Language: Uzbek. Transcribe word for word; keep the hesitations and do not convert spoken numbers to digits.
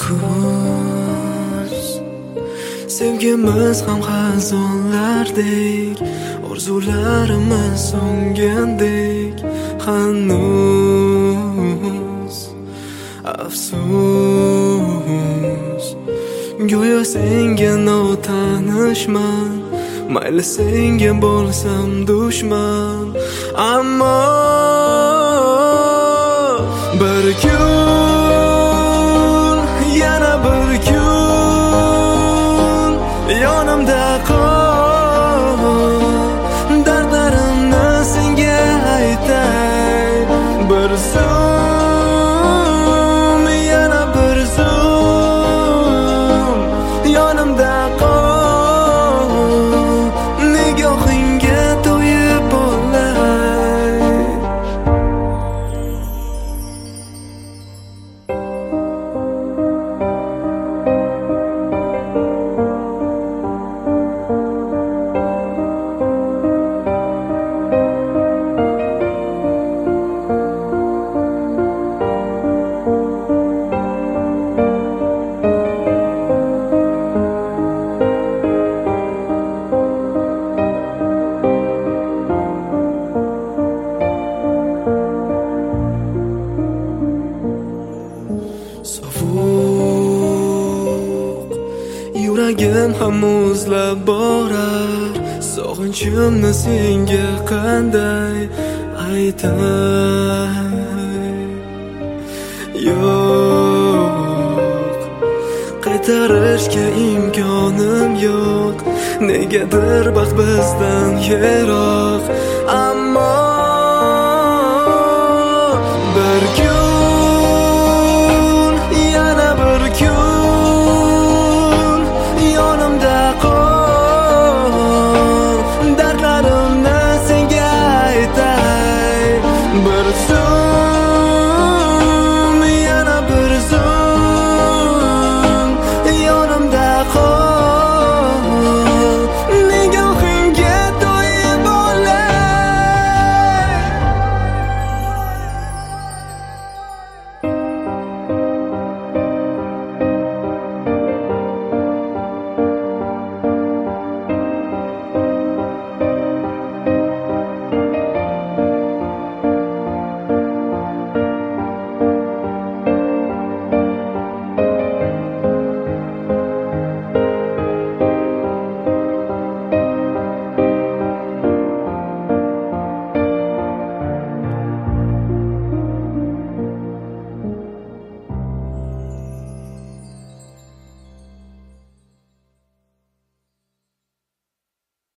kuz sevgimiz ham xazonlardek, orzularimiz so'ngandek hanuz afsus. Go'yo senga notanishman, mayli senga bo'lsam dushman, ammo bir kun, yana bir kun yonimda qol, dardlarimni senga aytay. Bir zum, yana bir zum yonimda qol, nigohingga to'yib olay. Sovuq yuragim ham muzlab borar, sog'inchimni senga qanday aytay. Yo'q, qaytarishga imkonim yo'q, negadir baxt bizdan yiroq.